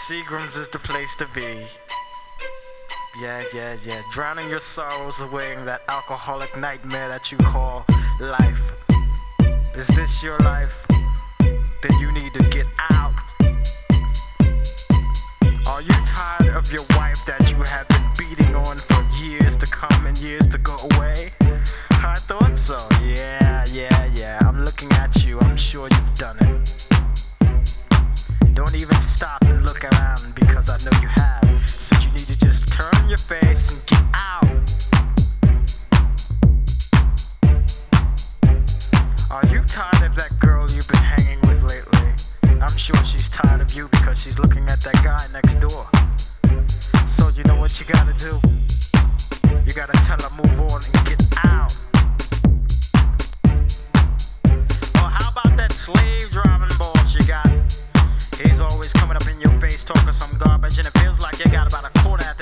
Seagram's is the place to be. Yeah. Drowning your sorrows away in that alcoholic nightmare that you call life. Is this your life? Then you need to get out. Are you tired of your wife that you have been beating on for years to come and years to go away? I thought so. Yeah. I'm looking at you. I'm sure you've done it. Don't even stop and look around because I know you have. So you need to just turn your face and get out. Are you tired of that girl you've been hanging with lately? I'm sure she's tired of you because she's looking at that guy next door. So you know what you gotta do? You gotta tell her move on and get out. Or how about that slave driving boss you got? He's always coming up in your face talking some garbage, and it feels like you got about a quarter